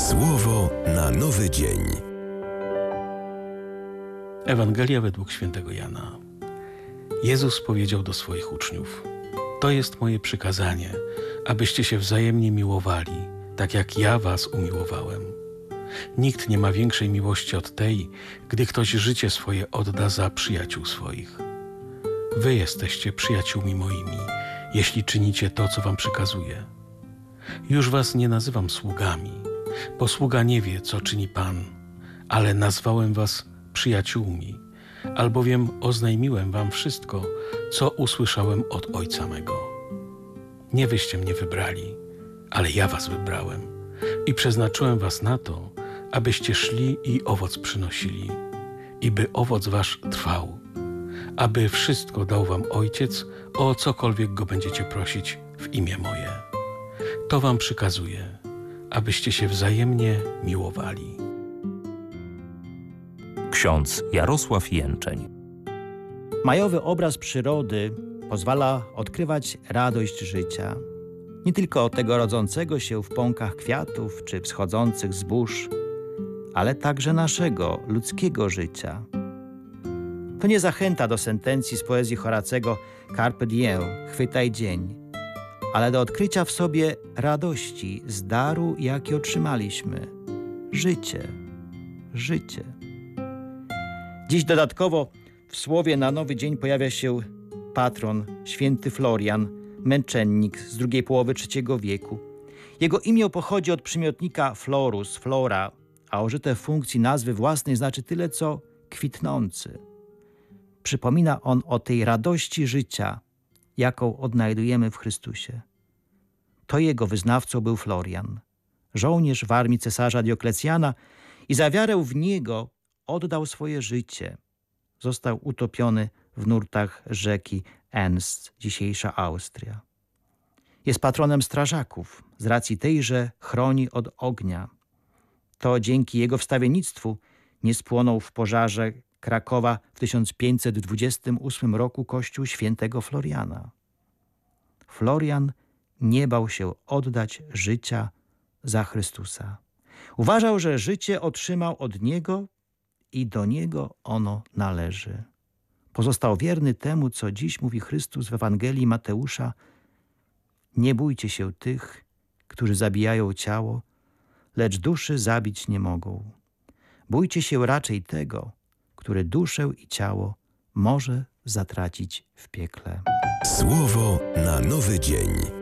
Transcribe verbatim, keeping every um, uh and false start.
Słowo na nowy dzień. Ewangelia według świętego Jana. Jezus powiedział do swoich uczniów: to jest moje przykazanie, abyście się wzajemnie miłowali, tak jak ja was umiłowałem. Nikt nie ma większej miłości od tej, gdy ktoś życie swoje odda za przyjaciół swoich. Wy jesteście przyjaciółmi moimi, jeśli czynicie to, co wam przykazuję. Już was nie nazywam sługami, bo sługa nie wie, co czyni Pan, ale nazwałem was przyjaciółmi, albowiem oznajmiłem wam wszystko, co usłyszałem od Ojca mego. Nie wyście mnie wybrali, ale ja was wybrałem i przeznaczyłem was na to, abyście szli i owoc przynosili, i by owoc wasz trwał, aby wszystko dał wam Ojciec, o cokolwiek go będziecie prosić w imię moje. To wam przykazuję, abyście się wzajemnie miłowali. Ksiądz Jarosław Jęczeń. Majowy obraz przyrody pozwala odkrywać radość życia. Nie tylko tego rodzącego się w pąkach kwiatów czy wschodzących zbóż, ale także naszego, ludzkiego życia. To nie zachęta do sentencji z poezji Horacego Carpe diem, chwytaj dzień, ale do odkrycia w sobie radości z daru, jaki otrzymaliśmy. Życie, życie. Dziś dodatkowo w słowie na nowy dzień pojawia się patron, święty Florian, męczennik z drugiej połowy trzeciego wieku. Jego imię pochodzi od przymiotnika florus, flora, a użyte w funkcji nazwy własnej znaczy tyle co kwitnący. Przypomina on o tej radości życia, jaką odnajdujemy w Chrystusie. To jego wyznawcą był Florian, żołnierz w armii cesarza Dioklecjana, i za wiarę w niego oddał swoje życie. Został utopiony w nurtach rzeki Enns, dzisiejsza Austria. Jest patronem strażaków, z racji tej, że chroni od ognia. To dzięki jego wstawiennictwu nie spłonął w pożarze Krakowa w tysiąc pięćset dwudziestym ósmym roku kościół świętego Floriana. Florian nie bał się oddać życia za Chrystusa. Uważał, że życie otrzymał od Niego i do Niego ono należy. Pozostał wierny temu, co dziś mówi Chrystus w Ewangelii Mateusza: nie bójcie się tych, którzy zabijają ciało, lecz duszy zabić nie mogą. Bójcie się raczej tego, który duszę i ciało może zatracić w piekle. Słowo na nowy dzień.